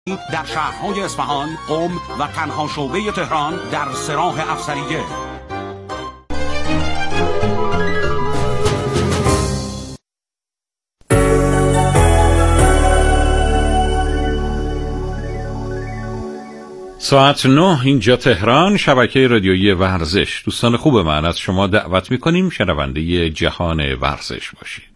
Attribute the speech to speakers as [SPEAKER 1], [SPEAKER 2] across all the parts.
[SPEAKER 1] در شهرهای اصفهان، قم و تنها شعبه تهران در سراح افسریه.
[SPEAKER 2] ساعت 9 اینجا تهران، شبکه رادیویی ورزش. دوستان خوب من، از شما دعوت میکنیم شنونده جهان ورزش باشید.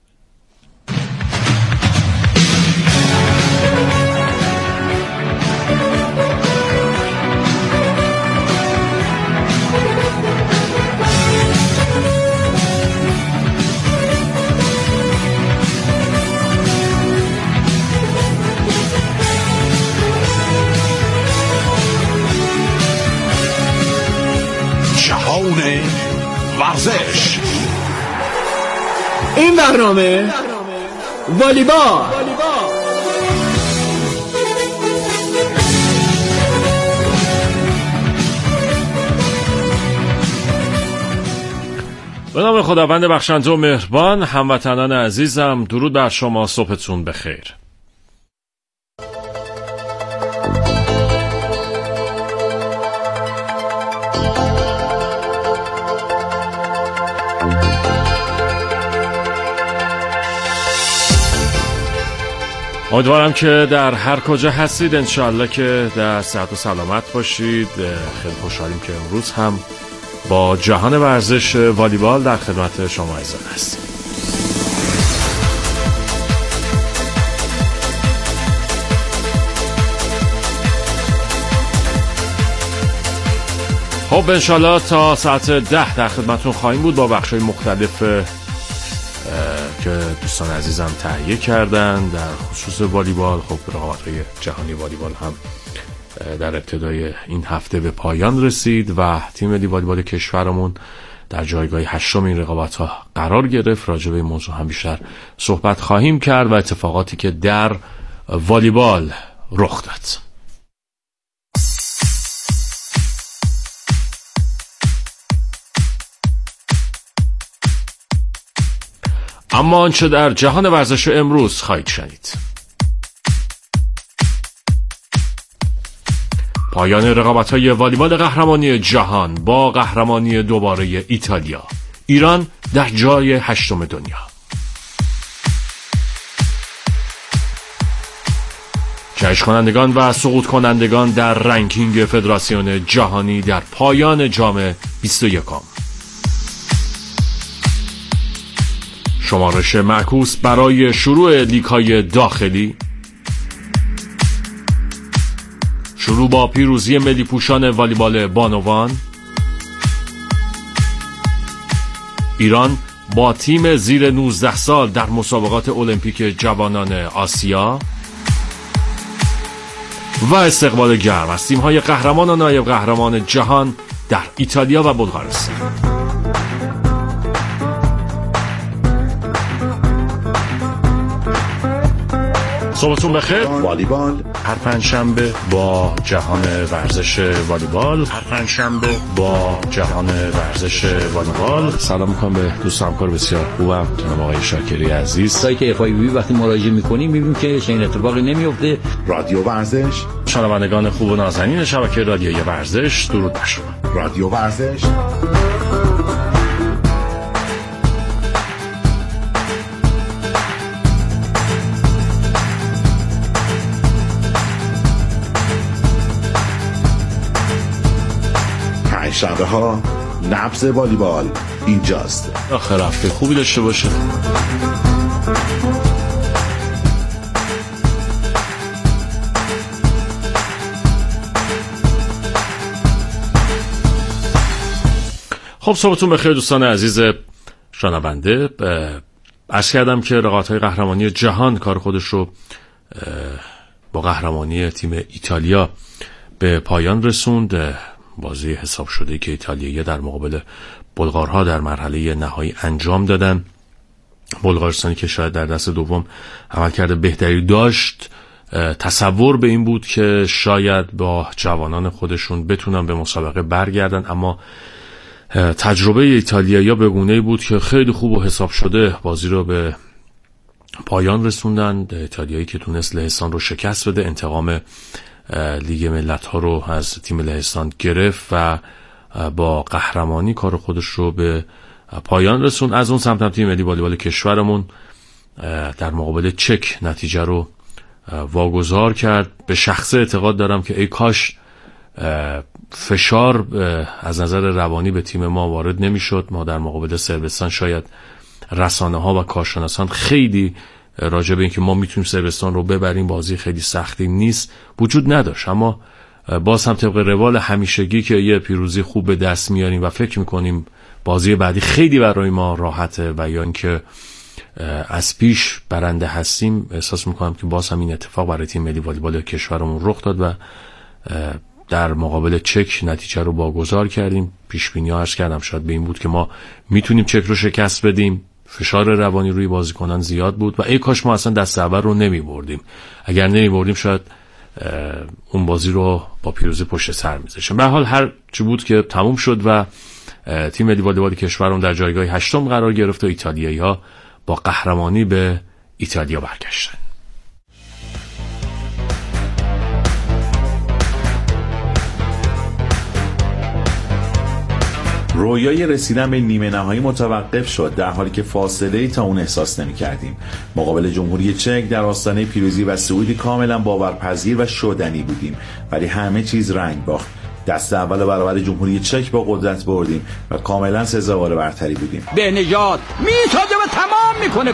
[SPEAKER 1] ورزش.
[SPEAKER 3] این برنامه والیبال.
[SPEAKER 4] به نام خداوند بخشنده و مهربان. هموطنان عزیزم، درود بر شما، صبحتون بخیر. امیدوارم که در هر کجا هستید انشاءالله که در صحت و سلامت باشید. خیلی خوشحالیم که امروز هم با جهان ورزش والیبال در خدمت شما عزیزان هستیم. خب انشاءالله تا ساعت 10 در خدمتون خواهیم بود با بخش‌های مختلف که دوستان عزیزم تهیه کردن در خصوص والیبال. خب رقابت‌های جهانی والیبال هم در ابتدای این هفته به پایان رسید و تیم ملی والیبال کشورمون در جایگاه 8 این رقابت‌ها قرار گرفت. راجع به این موضوع هم بیشتر صحبت خواهیم کرد و اتفاقاتی که در والیبال رخ داد. اما آنچه در جهان ورزش امروز خواهید شنید: پایان رقابت‌های والیبال قهرمانی جهان با قهرمانی دوباره ایتالیا. ایران در جای 8 دنیا. جشن کنندگان و سقوط کنندگان در رنکینگ فدراسیون جهانی در پایان جام 21. شمارش معکوس برای شروع لیگ‌های داخلی. شروع با پیروزی ملی پوشان والیبال بانوان. ایران با تیم زیر 19 سال در مسابقات المپیک جوانان آسیا. و استقبال گرم از تیم‌های قهرمان و نایب قهرمان جهان در ایتالیا و بلغارستان. صبحتون بخیر.
[SPEAKER 5] والیبال
[SPEAKER 4] هر پنجشنبه با جهان ورزش والیبال. سلام میکنم به دوست همکار بسیار خوبم جناب آقای شاکری عزیز.
[SPEAKER 6] سایت FIVB وقتی مراجعه میکنیم میبینیم که چنین اتفاقی نمیفته.
[SPEAKER 5] رادیو ورزش.
[SPEAKER 4] شنوندگان خوب و نازنین شبکه رادیویی ورزش، درود بر شما.
[SPEAKER 5] رادیو ورزش. شنبه ها نبض والیبال اینجاست.
[SPEAKER 4] آخر هفته خوبی داشته باشه. خب صبحتون بخیر دوستان عزیز شنونده. عرض کردم که رقابت‌های قهرمانی جهان کار خودش رو با قهرمانی تیم ایتالیا به پایان رسوند. بازی حساب شده که ایتالیایی در مقابل بلغارها در مرحله نهایی انجام دادن. بلغارستانی که شاید در دست دوم عملکرد بهتری داشت، تصور به این بود که شاید با جوانان خودشون بتونن به مسابقه برگردن، اما تجربه ایتالیایی به گونه‌ای بود که خیلی خوب و حساب شده بازی رو به پایان رسوندن. ایتالیایی که تونست لهستان رو شکست بده، انتقام لیگ ملت‌ها رو از تیم لهستان گرفت و با قهرمانی کار خودش رو به پایان رسوند. از اون سمت هم تیم ملی والیبال کشورمون در مقابل چک نتیجه رو واگذار کرد. به شخصه اعتقاد دارم که ای کاش فشار از نظر روانی به تیم ما وارد نمیشد. ما در مقابل صربستان شاید رسانه ها و کارشناسان خیلی راجع به اینکه ما میتونیم صربستان رو ببریم، بازی خیلی سختی نیست، وجود نداشت. اما باز هم طبق روال همیشگی که یه پیروزی خوب به دست میاریم و فکر میکنیم بازی بعدی خیلی برای ما راحته و یا اینکه از پیش برنده هستیم، احساس میکنم که باز هم این اتفاق برای تیم ملی والیبال کشورمون رخ داد و در مقابل چک نتیجه رو واگذار کردیم. پیش بینی ها عرض کردم شاید به این بود که ما میتونیم چک رو شکست بدیم. فشار روانی روی بازیکنان زیاد بود و ای کاش ما اصلا دست اول رو نمیبردیم. اگر نمیبردیم شاید اون بازی رو با پیروزی پشت سر میذاشتیم. به هر حال هر چی بود که تموم شد و تیم ملی والیبال کشورمون در جایگاه 8 قرار گرفت و ایتالیایی‌ها با قهرمانی به ایتالیا برگشتن.
[SPEAKER 5] رویای رسیدن به نیمه نهایی متوقف شد در حالی که فاصله‌ای تا اون احساس نمی‌کردیم. مقابل جمهوری چک در آستانه پیروزی و صعودی کاملا باورپذیر و شدنی بودیم، ولی همه چیز رنگ باخت. دست اول برابر جمهوری چک با قدرت بردیم و کاملا سزاوار برتری بودیم.
[SPEAKER 6] بهنژاد میسازه و تمام میکنه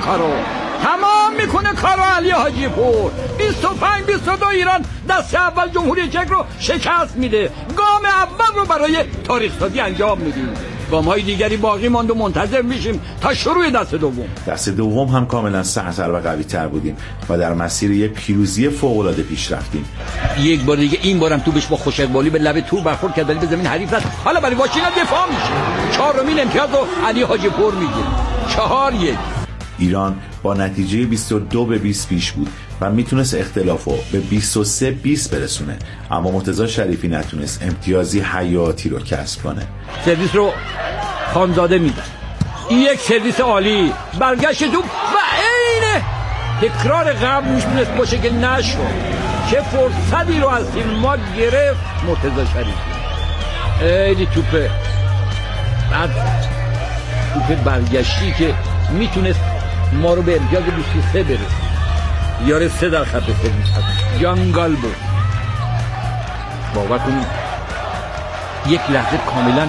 [SPEAKER 6] کارو علی حاجی پور. 25-22 ایران دست اول جمهوری چک رو شکست میده. گام اول رو برای تاریخ سازی انجام میدیم. گام‌های دیگری باقی ماند و منتظر میشیم تا شروع دست دوم.
[SPEAKER 5] دست دوم هم کاملا سرتر و قوی‌تر بودیم و در مسیر یک پیروزی فوق‌العاده پیش رفتیم.
[SPEAKER 6] یک بار دیگه این بارم تو بهش با خوشقبالی به لب تور برخورد کرد ولی به زمین حریف رفت. حالا برای واشینگتن دفاع میشه. 4مین امتیاز رو علی حاجی پور میگیره. 4-1.
[SPEAKER 5] ایران با نتیجه 22-20 پیش بود و میتونست اختلافو به 23-20 برسونه، اما مرتضی شریفی نتونست امتیازی حیاتی رو کسب کنه.
[SPEAKER 6] سرویس رو خانزاده میده. یک سرویس عالی، برگشت توپ و عین تکرار قبل میتونست باشه که نشد. چه فرصتی رو از تیم ما گرفت مرتضی شریفی. خیلی توپه بعد توپ برگشتی که میتونست ما رو به امتیاز 23 برسه. یاره 3 در خط سرویس هست، جانگال بود. باور کنید یک لحظه کاملا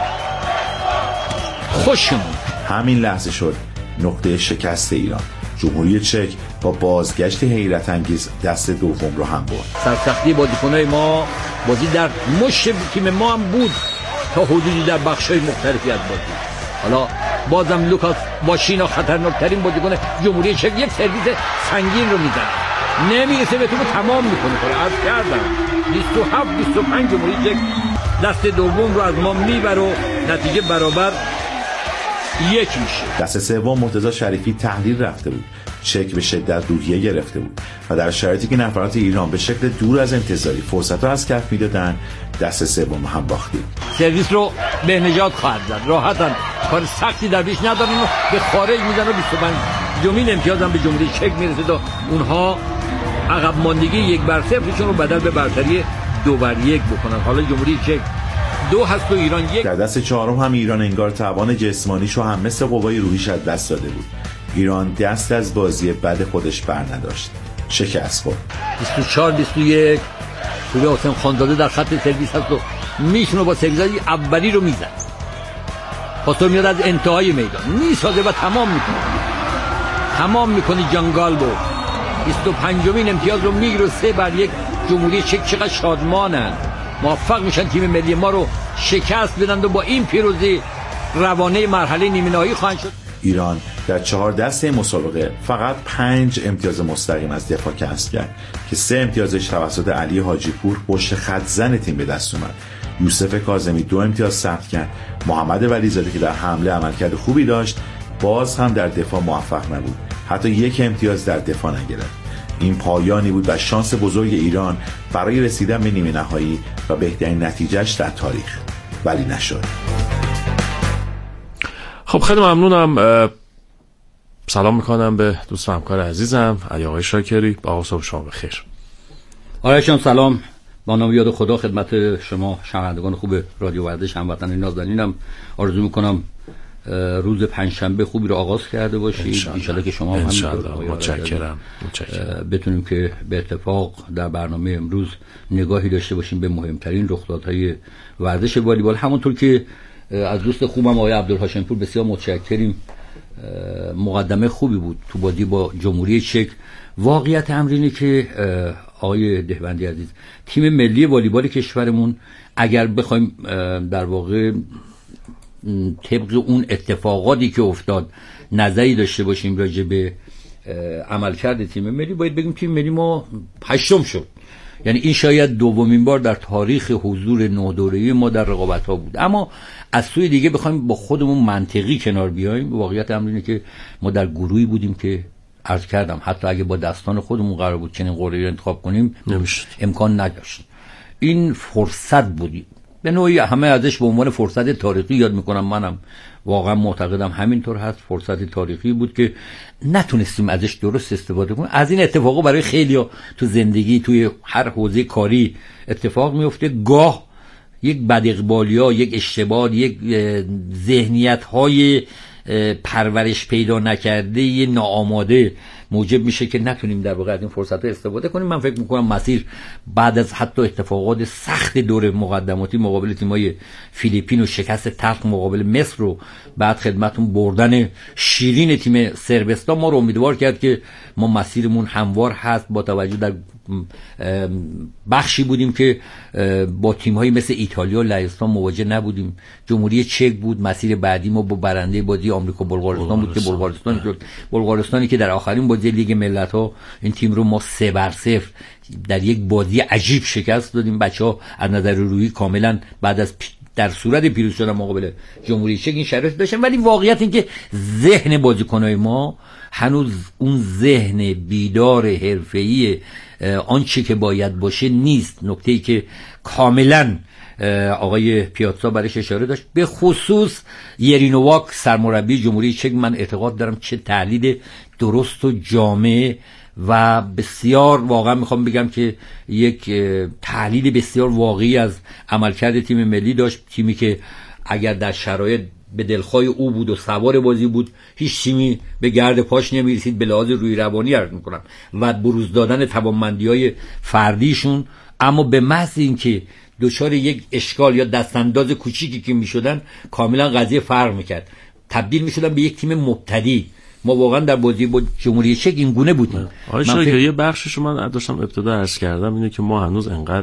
[SPEAKER 6] خوشمون.
[SPEAKER 5] همین لحظه شد نقطه شکست ایران. جمهوری چک با بازگشت حیرت انگیز دست دوم رو هم برد.
[SPEAKER 6] سرسختی بازیکنای ما، بازی در مشت تیم ما هم بود تا حدودی در بخشای مختلفی از بازی. حالا بازم لوکاس باشینا خطرناکترین بازیکن جمهوری چک یک سرویس سنگین رو میزنه، نمیرسه به توپ، تمام میکنه. عرض کردم 27-25 جمهوری چک دست دوم رو از ما میبره و نتیجه برابر 1 میشه.
[SPEAKER 5] دست سوم مرتضی شریفی تحلیل رفته بود. چک به شدت روحیه گرفته بود و در شرایطی که نفرات ایران به شکل دور از انتظاری فرصت رو از کف میدادن، دست سوم هم باختیم.
[SPEAKER 6] سرویس رو بهنژاد خواهد زد، راحتن، کار سختی در پیش ندارن و به خارج میزنن و 25مین امتیاز هم به جمهوری چک میرسه تا اونها عقب ماندگی 1-0 رو بدل به برتری 2-1 بکنن. حالا جمهوری چک 2 هست و ایران 1.
[SPEAKER 5] در دست چهارم هم ایران انگار توان جسمانیشو هم مثل قوای روحیش از دست داده بود. ایران دست از بازی بد خودش بر نداشت، شکست خورد.
[SPEAKER 6] 24-21 توی حسین خانزاده در خط سرویس هست و میشونه با سرویس‌های اولی رو میزن. پاسور میاد از انتهای میدان میسازه و تمام میکنه جانگال بود. 25مین امتیاز رو میگیره. 3-1 جمهوری چک. چقدر شادمانن، موفق میشن تیم ملی ما رو شکست بدن و با این پیروزی روانه مرحله نیمه نهایی خواهند شد.
[SPEAKER 5] ایران در 4 دسته مسابقه فقط 5 امتیاز مستقیم از دفاع کسب کرد که 3 امتیازش توسط علی حاجی پور پشت خط زن تیم به دست اومد. یوسف کاظمی 2 امتیاز ثبت کرد. محمد ولیزاده که در حمله عملکرد خوبی داشت باز هم در دفاع موفق نبود، حتی 1 امتیاز در دفاع نگرفت. این پایانی بود و شانس بزرگ ایران برای رسیدن به نیمه نهایی و بهترین نتیجهش در تاریخ، ولی نشد.
[SPEAKER 4] خب خیلی ممنونم. سلام میکنم به دوست و همکار عزیزم علی آقای شاکری. با صبح شما بخیر.
[SPEAKER 6] آقای شما سلام، با نام یاد خدا خدمت شما شنوندگان خوب رادیو ورزش هموطنان نازنینم آرزو میکنم روز پنجشنبه خوبی رو آغاز کرده باشید. ان شاءالله که شما هم
[SPEAKER 4] متشکرم
[SPEAKER 6] بتونیم که به اتفاق در برنامه امروز نگاهی داشته باشیم به مهمترین رخدادهای ورزش والیبال. همونطور که از دوست خوبم آقای عبدالهاشمپور بسیار متشکریم، مقدمه خوبی بود تو بازی با جمهوری چک. واقعیت امر اینه که آقای دهبندی عزیز، تیم ملی والیبال کشورمون اگر بخوایم در واقع طبق اون اتفاقاتی که افتاد نظری داشته باشیم راجع به عملکرد تیم ملی، باید بگیم تیم ملی ما 8م شد. یعنی این شاید دومین بار در تاریخ حضور نودوره‌ای ما در رقابت‌ها بود. اما از سوی دیگه بخوایم با خودمون منطقی کنار بیایم، واقعیت امر اینه که ما در گروهی بودیم که عرض کردم حتی اگه با دستان خودمون قرار بود چنین قرعه‌ای رو انتخاب کنیم امکان نداشت. این فرصت بودی، به نوعی همه ازش به عنوان فرصت تاریخی یاد میکنم. منم واقعا معتقدم همینطور هست. فرصت تاریخی بود که نتونستیم ازش درست استفاده کنیم. از این اتفاقا برای خیلیا تو زندگی توی هر حوزه کاری اتفاق میفته. گاه یک بداقبالی‌ها، یک اشتباه، یک ذهنیت‌های پرورش پیدا نکرده، یه ناآماده موجب میشه که نتونیم در واقع از این فرصت‌ها استفاده کنیم. من فکر می‌کنم مسیر بعد از حتی اتفاقات سخت دور مقدماتی مقابل تیم‌های فیلیپین و شکست تلخ مقابل مصر رو بعد خدمتون بردن شیرین تیم صربستان ما رو امیدوار کرد که ما مسیرمون هموار هست، با توجه در بخشی بودیم که با تیم‌های مثل ایتالیا و لهستان مواجه نبودیم. جمهوری چک بود. مسیر بعدی ما با برنده بازی آمریکا بلغارستان بود که بلغارستانی که در آخرین بازی لیگ ملت‌ها این تیم رو ما 3-0 در یک بازی عجیب شکست دادیم. بچه‌ها از نظر روحی کاملا بعد از در صورت پیروز شدن مقابل جمهوری چک این شرایط داشتن، ولی واقعیت این که ذهن بازیکن‌های ما هنوز اون ذهن بیدار حرفه‌ای آنچه که باید باشه نیست. نکته‌ای که کاملا آقای پیاتزا برایش اشاره داشت، به خصوص یرینوواک سرمربی جمهوری چک، من اعتقاد دارم چه تحلیل درست و جامع و بسیار واقعا میخوام بگم که یک تحلیل بسیار واقعی از عملکرد تیم ملی داشت. تیمی که اگر در شرایط به دلخواه او بود و سوار بازی بود، هیچ تیمی به گرد پاش نمیرسید به لحاظ روی روانی عرض میکنم و بروز دادن توانمندی‌های فردیشون. اما به محض اینکه دچار یک اشکال یا دستانداز کوچیکی که میشدن، کاملا قضیه فرق میکرد، تبدیل میشدن به یک تیم مبتدی. ما واقعا در بازی با جمهوری چک این گونه بودیم.
[SPEAKER 4] یه بخشش من داشتم ابتدا عرض کردم اینه که ما هنوز انقدر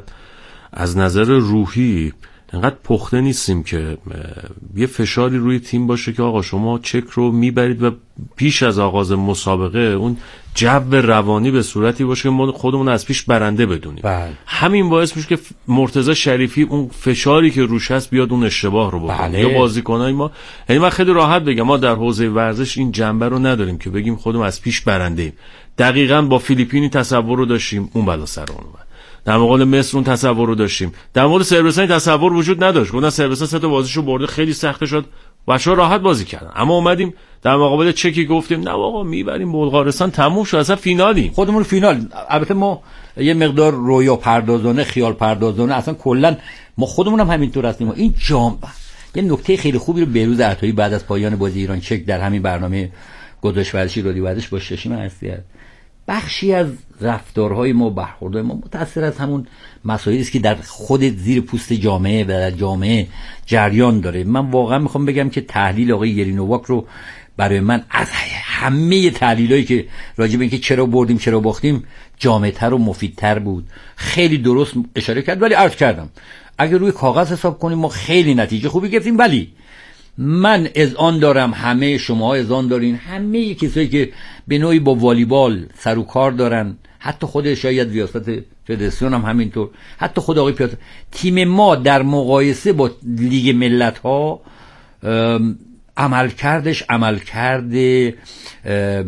[SPEAKER 4] از نظر روحی انقدر پخته نیستیم که یه فشاری روی تیم باشه که آقا شما چک رو میبرید و پیش از آغاز مسابقه اون جو روانی به صورتی باشه که ما خودمون از پیش برنده بدونیم. همین باعث میشه که مرتضی شریفی اون فشاری که روش هست بیاد اون اشتباه رو بکنه. یا بازیکنای ما، یعنی من خیلی راحت بگم ما در حوزه ورزش این جنبه رو نداریم که بگیم خودمون از پیش برنده ایم. دقیقاً با فیلیپینی تصور رو داشتیم، اون بلا سر اون اومد. در مقابل مصر اون تصور رو داشتیم. در مورد صربستان تصور وجود نداشت. گفتن صربستان 3 تا بازیشو برده، خیلی سخت شد، بچه‌ها راحت بازی کردن. اما اومدیم در مقابل چکی گفتیم نه آقا میبریم بلغارستان، تموم شد، اصلا فینالیم.
[SPEAKER 6] خودمون فینال. البته ما یه مقدار رویا پردازانه، خیال پردازانه، اصلا کلا ما خودمون هم همینطور هستیم. این یه نکته خیلی خوبی رو بهروز عطایی بعد از پایان بازی ایران چک در همین برنامه گزارش ورزشی رادیو ورزش با ششم هستی است. بخشی از رفتارهای ما، برخوردهای ما متأثر از همون مسائلی است که در خود زیر پوست جامعه و در جامعه جریان داره. من واقعا میخوام بگم که تحلیل آقای یرینوواک رو برای من از همه تحلیلایی که راجع به اینکه چرا بردیم چرا باختیم جامع‌تر و مفیدتر بود. خیلی درست اشاره کرد، ولی عرض کردم اگر روی کاغذ حساب کنیم ما خیلی نتیجه خوبی گرفتیم. ولی من اذعان دارم، همه شما اذعان دارین، همه کسایی که به نوعی با والیبال سر و کار دارن، حتی خود شاید ریاست فدراسیون هم همینطور، حتی خود آقای پیاتزا، تیم ما در مقایسه با لیگ عملکرد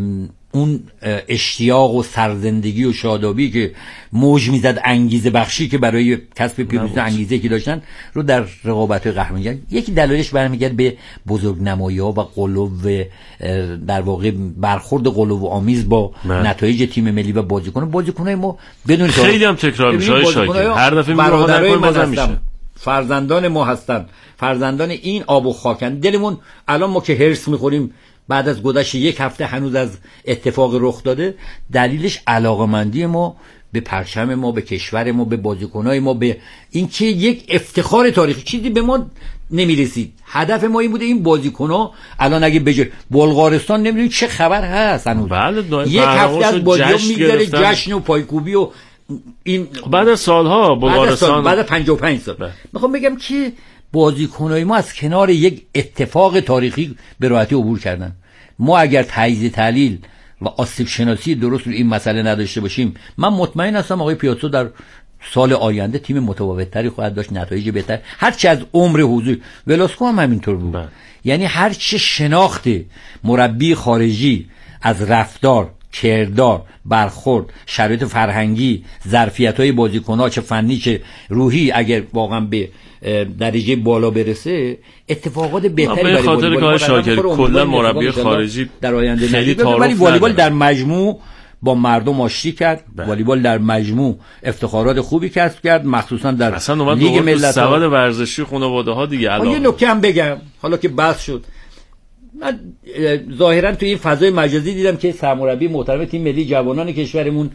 [SPEAKER 6] اون اشتیاق و سرزندگی و شادابی که موج میزد، انگیزه بخشی که برای کسب پیروزی انگیزه که داشتن رو در رقابت قهرمانی. یکی دلایلش برمیگرده به بزرگنمایی‌ها و غلو در واقع برخورد غلو آمیز با نتایج تیم ملی و بازیکن‌های ما بدون
[SPEAKER 4] خیلی هم تکرار میشه شاکی. هر دفعه میگم
[SPEAKER 6] فرزندان ما هستن، فرزندان این آب و خاکن. دلمون الان ما که هرس میخوریم بعد از گذشت یک هفته هنوز از اتفاق رخ داده، دلیلش علاقمندی ما به پرچم ما، به کشور ما، به بازیکنای ما، به اینکه یک افتخار تاریخی چیزی به ما نمیرسید. هدف ما این بوده این بازیکن‌ها الان اگه بجه بلغارستان نمیدونید چه خبر هست هنوز. یک هفته از بازی‌ها میگذره جشن و پایکوبی و این
[SPEAKER 4] بعد از سالها بلغارستان
[SPEAKER 6] بعد 55 سال. میخوام بگم که بازیکنای ما از کنار یک اتفاق تاریخی به راحتی عبور کردن. ما اگر تجزیه تحلیل و آسیب شناسی درست رو این مسئله نداشته باشیم، من مطمئن هستم آقای پیاتو در سال آینده تیم متفاوت‌تری خواهد داشت، نتایج بهتر. هرچی از عمر حضور ولاسکو هم همینطور بود. یعنی هرچی شناخت مربی خارجی از رفتار، کردار، برخورد، شرایط فرهنگی، ظرفیت‌های بازیکن‌ها چه فنی چه روحی اگر واقعا به درجه بالا برسه، اتفاقات بهتری برای
[SPEAKER 4] والیبال شاکر کلا مربی خارجی
[SPEAKER 6] در آینده
[SPEAKER 4] خیلی
[SPEAKER 6] تعارف. ولی والیبال در مجموع با مردم آشتی کرد. والیبال در مجموع افتخارات خوبی کسب کرد، مخصوصا در لیگ ملت‌ها.
[SPEAKER 4] سواد ورزشی خانواده‌ها دیگه الان.
[SPEAKER 6] یه نکته هم بگم حالا که بحث شد، من ظاهرا تو این فضای مجازی دیدم که سرمربی محترم تیم ملی جوانان کشورمون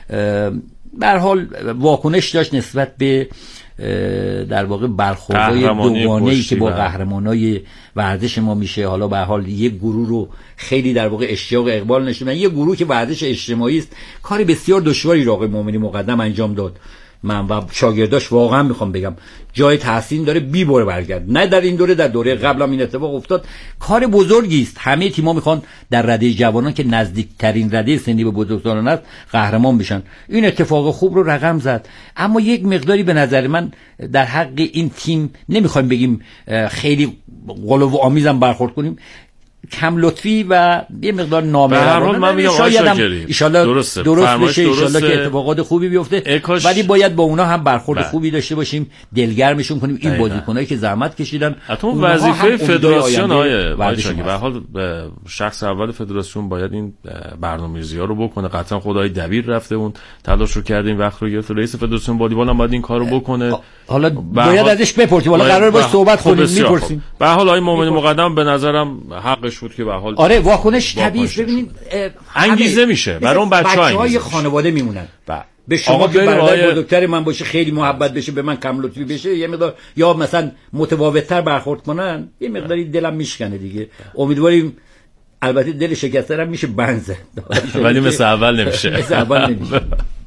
[SPEAKER 6] به هر حال واکنش داشت نسبت به در واقع برخوردهای دوگانه‌ای که با قهرمانای ورزش ما میشه. حالا به هر حال یک گروه رو خیلی در واقع اشتیاق اقبال نشون میدن، یک گروه که ورزش اجتماعی است، کاری بسیار دشواری رو آقای مومنی مقدم انجام داد. من و شاگرداش واقعا میخوام بگم جای تحسین داره، بی بره برگرد. نه در این دوره، در دوره قبل هم این اتفاق افتاد. کار بزرگی است. همه تیم‌ها میخوان در رده جوانان که نزدیکترین رده سنی به بزرگسالان است قهرمان بشن. این اتفاق خوب رو رقم زد، اما یک مقداری به نظر من در حق این تیم نمیخوایم بگیم خیلی غلو آمیزم برخورد کنیم، کم لطفی و یه مقدار نامه‌رانه.
[SPEAKER 4] من میگم
[SPEAKER 6] شاید هم ایشالله درست بشه، ایشالله که اتفاقات خوبی بیفته، ولی باید با اونا هم برخورد خوبی داشته باشیم، دلگرمشون کنیم این بازیکنایی که زحمت کشیدن.
[SPEAKER 4] حتی وظیفه فدراسیون به حال شخص اول فدراسیون باید این برنامه‌ریزی‌ها رو بکنه. قطعا خدای دبیر رفته اون تلاش رو کرده، این وقت رو گرفت. رئیس فدراسیون والیبال هم باید این کارو بکنه.
[SPEAKER 6] حالا باید ازش بپرسیم، حالا قرار باشه صحبت کنیم، میپرسیم.
[SPEAKER 4] به حال آقای مومنی مقدم به نظرم حقش بود که به حال
[SPEAKER 6] آره واکنش طبیعی. ببینید
[SPEAKER 4] انگیزه میشه برای اون بچه‌های
[SPEAKER 6] خانواده میمونن. به شما که برادر بزرگتر من باشه خیلی محبت بشه، به من کم لطفی بشه، یه مقدار یا مثلا متفاوت‌تر برخورد کنن، یه مقداری دلم میشکنه دیگه. امیدواریم البته دل شکسته هم میشه بند زد،
[SPEAKER 4] ولی مثل اول نمیشه.
[SPEAKER 6] مثل اول نمیشه.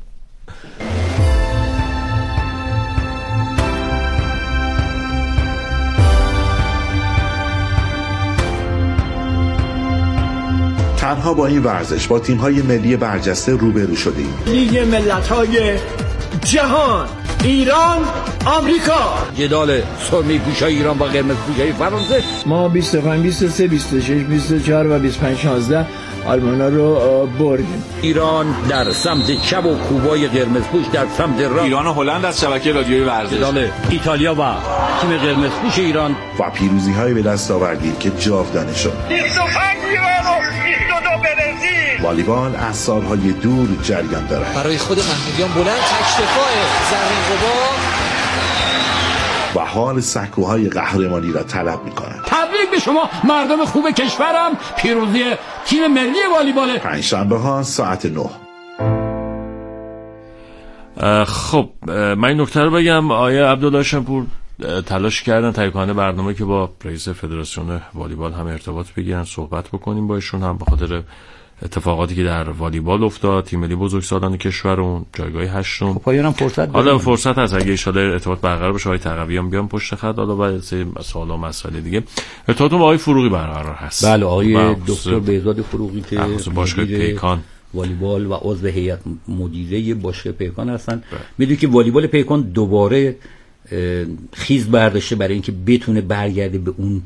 [SPEAKER 5] تنها با این ورزش با تیم‌های ملی برجسته روبرو شدیم.
[SPEAKER 3] لیگ ملت‌های جهان، ایران، آمریکا.
[SPEAKER 6] جدال سرمه پوشای ایران با قرمز پوشای فرانسه.
[SPEAKER 3] ما 25 23 26 24 و 25 16 آلمانا رو بردیم.
[SPEAKER 6] ایران در سمت چپ و کوبای قرمز پوش در سمت راست.
[SPEAKER 1] ایران و هلند از شبکه رادیویی ورزش.
[SPEAKER 6] جدال ایتالیا و تیم قرمز پوش ایران
[SPEAKER 5] و پیروزی‌های به دست آوردیم که جاودانه شد.
[SPEAKER 7] 25 ایران و 22 برزیل.
[SPEAKER 5] والیبال از سالهای دور جریان دارد.
[SPEAKER 8] برای خود محمودیان بلند تک‌دفاع زرین غبار
[SPEAKER 5] و حال سکوهای قهرمانی را طلب می‌کند.
[SPEAKER 6] تبریک به شما مردم خوب کشورم، پیروزی تیم ملی والیبال.
[SPEAKER 5] پنجشنبه‌ها ساعت 9.
[SPEAKER 4] خب من این نکته رو بگم، آیه عبدالله شمپور تلاش کردن تهیه کننده برنامه که با رئیس فدراسیون والیبال هم ارتباط بگیرن، صحبت بکنیم با ایشون، هم به خاطر اتفاقاتی که در والیبال افتاد. تیم ملی بزرگسالان کشور اون جایگاه هشتم.
[SPEAKER 6] خب پایانم فرصت
[SPEAKER 4] حالا فرصت هست اگه ان شاء الله ارتباط برقرار بشه، آقای تقویان بیان پشت خط، حالا بعد سوال و مسائل دیگه ارتباطمون با آقای فروغی برقرار هست.
[SPEAKER 6] بله آقای دکتر بهزاد فروغی که
[SPEAKER 4] باشگاه پیکان
[SPEAKER 6] والیبال و عضو هیئت مدیره باشگاه پیکان هستن. میدونید که والیبال پیکان دوباره خیز برداشته برای اینکه بتونه برگرده به اون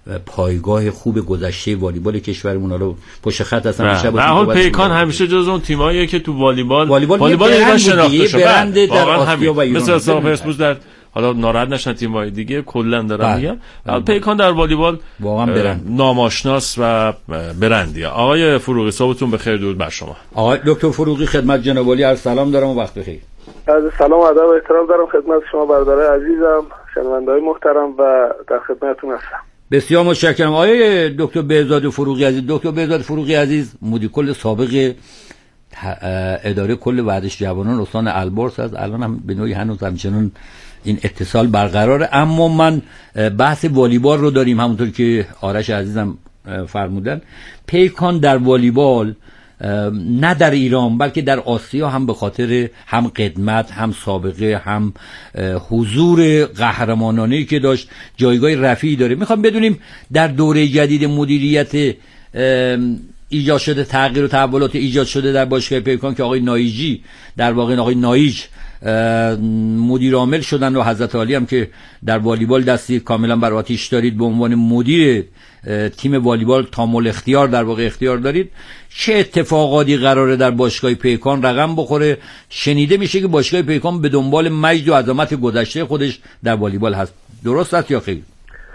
[SPEAKER 6] پایگاه خوب گذشته والیبال کشورمون. حالا پشت خط هستن
[SPEAKER 4] به حال پیکان همیشه جز اون تیماییه که تو والیبال ایران شناخته شده، برند در آسیا و ایران، مثل اساق پرسپولیس در حالا ناراحت نشن تیم‌های دیگه کلا دارم میگم. پیکان در والیبال واقعا ناماشناس و برندیه. آقای فروغی صبحتون بخیر، درود بر شما.
[SPEAKER 6] آقای دکتر فروغی خدمت جناب عالی عرض سلام دارم و وقت بخیر.
[SPEAKER 9] از سلام و ادب و احترام دارم خدمت شما برادرای عزیزم، شنونده‌های محترم و در خدمتتون هستم.
[SPEAKER 6] بسیار متشکرم. آقای دکتر بهزاد فروغی عزیز، دکتر بهزاد فروغی عزیز مدیر کل سابق اداره کل ورزش جوانان استان البرز هست. الان هم به نوعی هنوز همچنان این اتصال برقراره، اما من بحث والیبال رو داریم. همونطور که آرش عزیزم فرمودن، پیکان در والیبال نه در ایران بلکه در آسیا هم به خاطر هم قدمت، هم سابقه، هم حضور قهرمانانه‌ای که داشت جایگاه رفیعی داره. میخوام بدونیم در دوره جدید مدیریت ایجاد شده، تغییر و تحولات ایجاد شده در باشگاه پیکان که آقای نایجی، در واقع آقای نایج مدیر عامل شدن و حضرت عالی هم که در والیبال دستی کاملا بر آتیش دارید به عنوان مدیر تیم والیبال تامل اختیار در واقع اختیار دارید، چه اتفاقاتی قراره در باشگاه پیکان رقم بخوره؟ شنیده میشه که باشگاه پیکان به دنبال مجد و عظمت گذشته خودش در والیبال هست، درست است یا خیر؟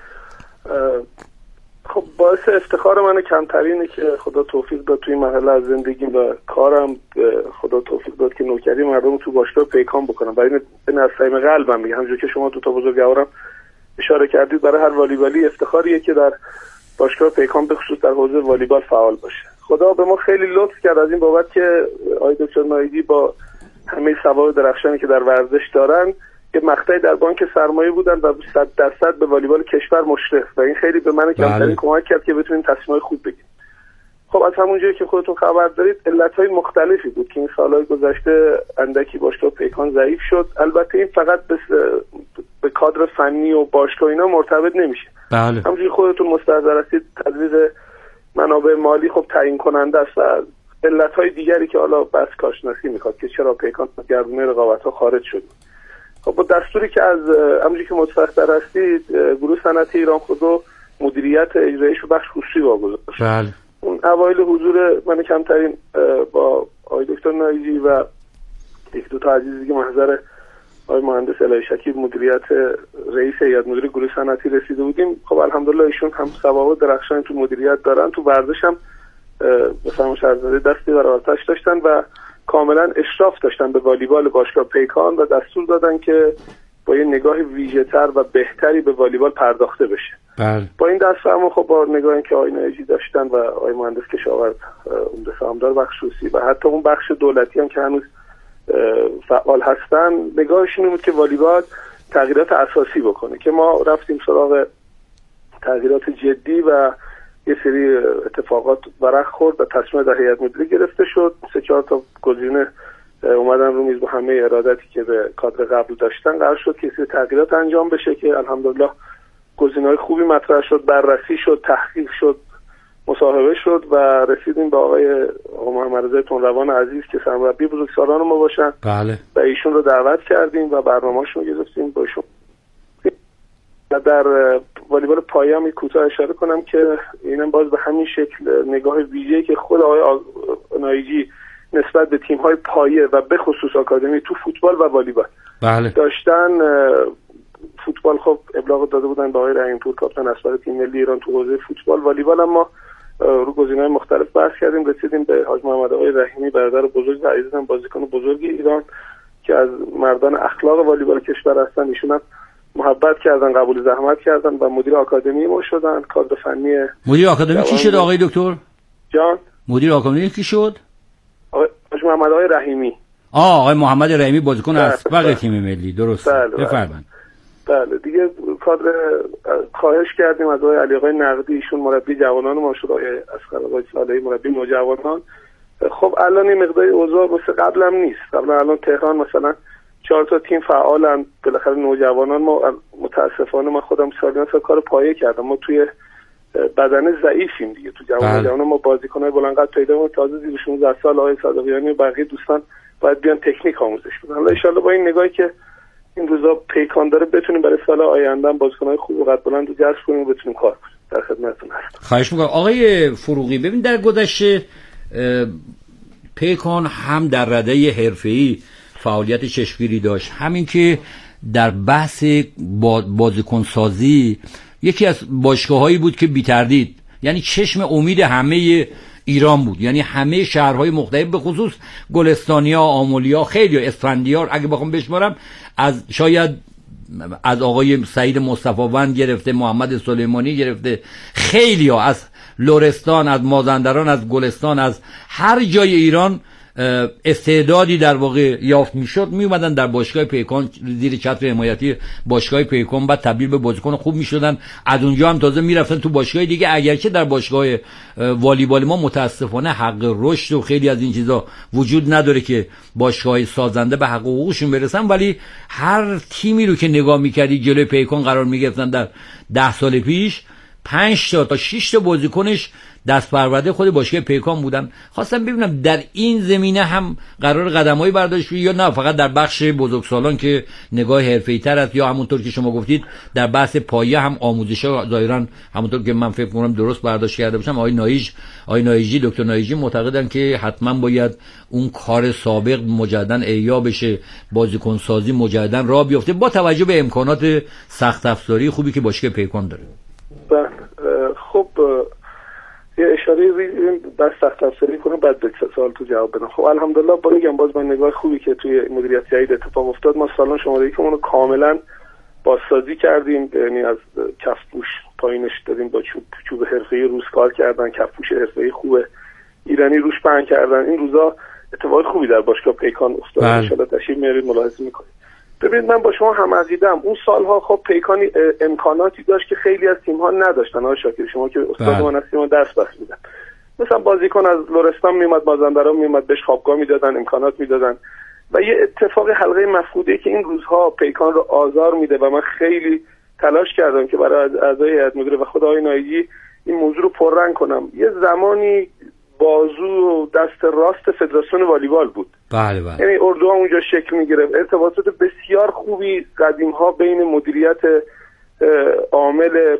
[SPEAKER 9] خب باعث افتخار من کمترینه که خدا توفیق داد توی مرحله از زندگیم و کارم خدا توفیق داد که نوکری مردم تو باشگاه پیکان بکنم. برای این از صمیم قلبم میگم، همونجوری که شما دو تا بزرگوارم اشاره کردید، برای هر والیبالی افتخاریه که در باشگاه پیکان به خصوص در حوزه والیبال فعال باشه. خدا به ما خیلی لطف کرد از این بابت که آقای دکتر نایدی با همه سواد درخشانی که در ورزش دارن که مقطعی در بانک سرمایه بودن و 100% به والیبال کشور مشرف و این خیلی به من کمترین کمک کرد که بتونیم تصمیم‌های خوب بگیریم. خب از همونجایی که خودتون خبر دارید علت‌های مختلفی بود که این سال‌های گذشته اندکی باشگاه پیکان ضعیف شد. البته این فقط به کادر فنی و باشگاه اینا مرتبط نمیشه.
[SPEAKER 6] بله.
[SPEAKER 9] همونجوری خودتون مستحضر هستید تدویر منابع مالی خب تعیین کننده است و علت‌های دیگری که حالا بس کارشناسی میخواد که چرا پیکان از گردونه رقابت‌ها خارج شد. خب با دستوری که از همونجوری که مستحضر هستید گروه صنعتی ایران خودرو مدیریت اجراییش رو بخش خصوصی واگذار شد.
[SPEAKER 6] بله.
[SPEAKER 9] اون اوایل حضور من کمترین با آقای دکتر نایجی و یک دو تا عزیزی که محضر آقای مهندس الهی شکیب مدیریت رئیس هیئت مدیره گروه صنعتی رسیده بودیم. خب الحمدلله ایشون هم سوابق درخشانی تو مدیریت دارن، تو ورزش هم بفرمایید شهرزاده دستی بر آتش داشتن و کاملا اشراف داشتن به والیبال باشگاه پیکان و دستور دادن که با یه نگاه ویژه‌تر و بهتری به والیبال پرداخته بشه.
[SPEAKER 6] بله. با
[SPEAKER 9] این دستورم خب با نگاهی که آقای نایجی داشتن و آقای مهندس کشاورز عمده سهامدار بخش خصوصی و حتی اون بخش دولتی هم که هنوز فعال هستن، نگاهشون این بود که والیبال تغییرات اساسی بکنه که ما رفتیم سراغ تغییرات جدی و یه سری اتفاقات ورق خورد و تصمیم در هیئت مدیره گرفته شد. 3-4 تا گزینه اومدن رو میز با همه ارادتی که به کادر قبل داشتن، قرار شد که سری تغییرات انجام بشه که الحمدلله گزینه‌های خوبی مطرح شد، بررسی شد، تحقیق شد، مصاحبه شد و رسیدیم به آقای محمد رضا تندروان عزیز که سرمربی بزرگسالان ما باشن.
[SPEAKER 6] بله.
[SPEAKER 9] و ایشون رو دعوت کردیم و برنامه‌اشون رو گرفتیم با ایشون. در والیبال پایه هم کوتاه اشاره کنم که اینم باز به همین شکل نگاه ویژه‌ای که خود آقای نایجی نسبت به تیم‌های پایه و به خصوص آکادمی تو فوتبال و والیبال
[SPEAKER 6] بله.
[SPEAKER 9] داشتن. فوتبال خب ابلاغ داده بودن به آقای رحیم‌پور کاپیتان اسبق تیم ملی ایران تو حوزه فوتبال. والیبال اما رو گزینه‌های مختلف بحث کردیم، رسیدیم به حاج محمد آقای رحیمی برادر بزرگ و عزیزم بازیکن بزرگ ایران که از مردان اخلاق والیبال کشور هستن. ایشون هم محبت کردن، قبول زحمت کردن و مدیر آکادمی ما شدن. کادر فنی
[SPEAKER 6] مدیر آکادمی کی شد آقای دکتر
[SPEAKER 9] جان؟
[SPEAKER 6] مدیر آکادمی کی شد؟
[SPEAKER 9] آقای محمد آقای رحیمی.
[SPEAKER 6] آقای محمد رحیمی بازیکن اسبق تیم ملی، درست. بفرمایید.
[SPEAKER 9] بله دیگه کادر خواهش کردیم از آقای علی آقای نقدی، ایشون مربی جوانان ما شد، آقای اصغر آقای صالحی مربی نوجوانان. خب الان این مقدار اوضاع مثل قبل هم نیست. قبلا الان تهران مثلا 4 تا تیم فعالن، بالاخره نوجوانان ما متاسفانه من خودم سالیان سال کار پایه کردم، ما توی بدن ضعیفیم دیگه. تو جوانان ما بازیکن‌های بلندقد پیدا می‌کنیم، تازه زیر 16 سال آقای صادقیانی و بقیه دوستان باید بیان تکنیک آموزش بدن. حالا ان شاءالله با این نگاهی که این روزا پیکان داره بتونیم برای سال آینده بازیکن‌های خوب و قد بلند رو جذب کنیم و بتونیم کار کنیم. در خدمتتون هستم.
[SPEAKER 6] خواهش میکنم. آقای فروغی، ببین در گذشته پیکان هم در رده حرفه‌ای فعالیت چشمگیری داشت، همین که در بحث بازیکن سازی یکی از باشگاه‌هایی بود که بی‌تردید یعنی چشم امید همه ایران بود، یعنی همه شهرهای مختلف به خصوص گلستانیا، آمولیا، خیلی اسفندیار اگه بخوام بشمارم، از شاید از آقای سعید مصطفی‌وند گرفته، محمد سلیمانی گرفته، خیلی ها از لرستان، از مازندران، از گلستان، از هر جای ایران استعدادی در واقع یافت میشد می اومدن در باشگاه پیکان زیر چتر حمایتی باشگاه پیکان، بعد تبدیل به بازیکن خوب میشدن. از اونجا هم تازه میرفتن تو باشگاه دیگه، اگرچه در باشگاه والیبال ما متاسفانه حق رشد و خیلی از این چیزا وجود نداره که باشگاه سازنده به حق حقوقشون برسن، ولی هر تیمی رو که نگاه میکردی جلوی پیکان قرار میگرفتن در 10 سال پیش 5 تا 6 تا بازیکنش دست پرورده خود باشگاه پیکان بودن. خواستم ببینم در این زمینه هم قرار قدم‌هایی برداشت یا نه فقط در بخش بزرگسالان که نگاه حرفه‌ای‌تر است، یا همونطور که شما گفتید در بحث پایه هم آموزش‌ها ظاهراً همونطور که من فکر می‌کنم درست برداشت کرده باشم. آقای نایجی دکتر نایجی معتقدن که حتما باید اون کار سابق مجدداً احیا بشه، بازیکن سازی مجدداً راه بیفته با توجه به امکانات سخت افزاری خوبی که باشگاه پیکان داره.
[SPEAKER 9] خب یه اشاره بر سخت افزاری کنم بعد به سوال تو جواب بدم. خب الحمدلله میگم باز من نگاه خوبی که توی مدیریت جدید اتفاق افتاد، ما سالن شماره که اونو کاملا بازسازی کردیم، یعنی از کفپوش پایینش دادیم با چوب حرفه‌ای روز کار کردن، کفپوش حرفه‌ای خوب ایرانی روش پهن کردن. این روزا اتفاق خوبی در باشگاه پیکان افتاد، ان شاءالله تشریف میارید ملاحظه میکنید. ببینید من با شما هم عقیده‌ام، اون سالها خب پیکانی امکاناتی داشت که خیلی از تیم‌ها نداشتن. آقای شاکری شما که استاد من هستید، ما درس بس میدن، مثلا بازیکن از لرستان میومد، مازندران میومد، بهش خوابگاه میدادن، امکانات میدادن و یه اتفاق حلقه مفقوده که این روزها پیکان رو آزار میده و من خیلی تلاش کردم که برای اعضای هیئت مدیره و خود آقای نایجی این موضوع رو پررنگ کنم. یه زمانی بازو و دست راست فدراسیون والیبال بود.
[SPEAKER 6] بله.
[SPEAKER 9] یعنی اردوها اونجا شکل میگرفت، ارتباطات بسیار خوبی قدیم ها بین مدیریت عامل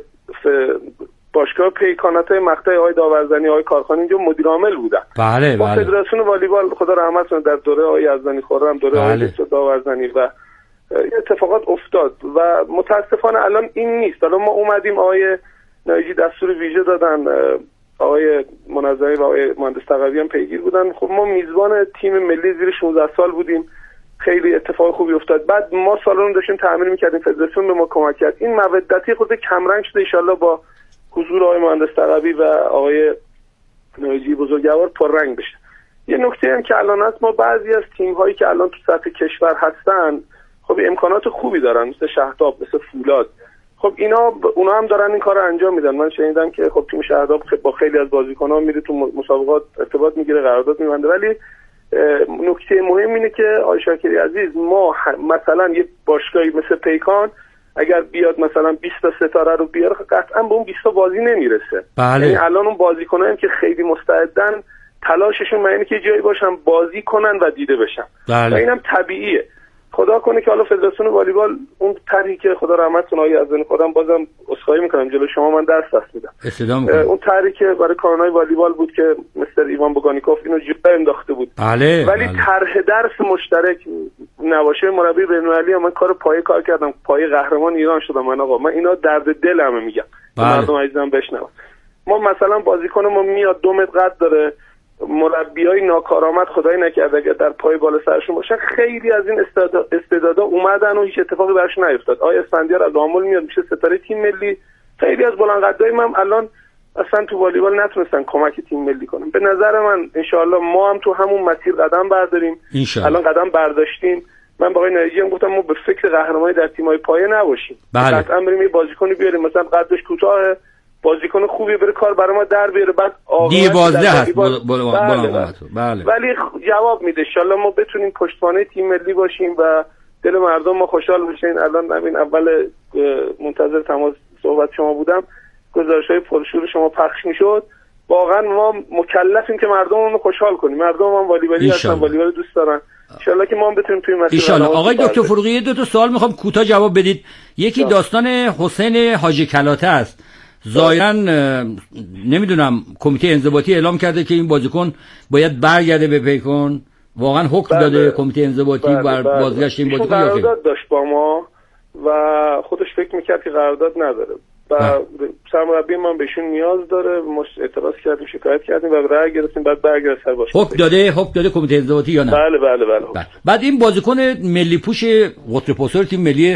[SPEAKER 9] باشگاه پیکانات مقطع آقای داورزنی، آقای کارخانی اینجا مدیر عامل بودن.
[SPEAKER 6] بله.
[SPEAKER 9] با فدراسیون والیبال خدا رحمت کنه در دوره آقای یزدانی خرم، دوره آقای داورزنی و اتفاقات افتاد و متاسفانه الان این نیست. الان ما اومدیم آقای نایجی دستور ویژه دادن، آقای منظمی و آقای مهندس تقوی هم پیگیر بودن. خب ما میزبان تیم ملی زیر 16 سال بودیم، خیلی اتفاق خوبی افتاد. بعد ما سالن داشتیم تعمیر می‌کردیم، فدراسیون به ما کمک کرد. این مودتی خود کمرنگ شده، ان شاءالله با حضور آقای مهندس تقوی و آقای نایجی بزرگوار پررنگ بشه. یه نکته هم که الان هست، ما بعضی از تیم‌هایی که الان تو سطح کشور هستن خب امکانات خوبی دارن، مثل شهداب، مثل فولاد. خب اونا هم دارن این کارو انجام میدن. من شنیدم که خب تیم شهداب با خیلی از بازیکن‌ها میره تو مسابقات ارتباط میگیره، قرارداد می‌بنده. ولی نکته مهم اینه که آقای شاکری عزیز، ما مثلا یه باشگاهی مثل پیکان اگر بیاد مثلا 20 تا ستاره رو بیاره قطعا به اون 20 تا بازی نمیرسه. یعنی الان اون بازیکنایی که خیلی مستعدن تلاششون اینه که جایی باشن بازی کنن و دیده بشن. و اینم طبیعیه. خدا کنه که حالا فدراسیون والیبال اون طرحی که خدا رحمت کنه آقای یزدانی، خودم بازم عذرخواهی میکنم جلوی شما، من درس میدم، اون طرحی که برای کارنای والیبال بود که مستر ایوان بوگانیکوف اینو جدا انداخته بود. ولی طرح درس مشترک نباشه مربی بین‌المللی، من کار کردم، پایه قهرمان ایران شدم. من آقا من اینا درد دلمه میگم، مردم عزیزم بشنون. ما مثلا بازیکن ما میاد 2 متر قد داره، مربیای ناکارآمد خدای نکرده اگر در پای بالا سرشون باشن، خیلی از این استعدادا اومدن و هیچ اتفاقی براشون نیفتاد. آیا اسفندیار از آمل میاد میشه ستاره تیم ملی، خیلی از بلندقدای من الان اصلا تو والیبال نتونستن کمک تیم ملی کنن. به نظر من انشاءالله ما هم تو همون مسیر قدم برداریم. الان قدم برداشتیم. من با آقای نایجی هم گفتم ما به فکر قهرمانی در تیم‌های پایه نباشیم، قطعا بریم یه بازیکنی بیاریم مثلا قدش کوتاه، بازیکن خوبی بره کار برای ما در بیاره، بعد
[SPEAKER 6] دی 12 هست.
[SPEAKER 9] بله. ولی جواب میده. ان شاءالله ما بتونیم پشتوانه تیم ملی باشیم و دل مردم ما خوشحال بشین. الان همین اول منتظر تماس صحبت شما بودم، گزارش‌های پرشور شما پخش میشد. واقعا ما مکلفیم که مردممون رو خوشحال کنیم. مردم هم والیبالی هستن، والیبال دوست دارن. ان شاءالله که ما هم بتونیم توی مسیر.
[SPEAKER 6] ان شاءالله. آقای دکتر فروغی 2 تا سوال میخوام کوتاه جواب بدید. یکی داستان حسین حاجی کلاته است. ظاهرا نمیدونم کمیته انضباطی اعلام کرده که این بازیکن باید برگرده به پیکان. واقعا حکم داده کمیته انضباطی بر بازگشت این بازیکن؟
[SPEAKER 9] قرارداد داشت با ما و خودش فکر میکرد که قرارداد نداره و سرمربی من بهشون نیاز داره. ما اعتراض کردیم، شکایت کردیم و رأی گرفتیم بعد برگرد سر باشه.
[SPEAKER 6] حکم داده کمیته انضباطی یا نه؟
[SPEAKER 9] بله.
[SPEAKER 6] بعد این بازیکن ملی پوش قطر پاسور تیم ملی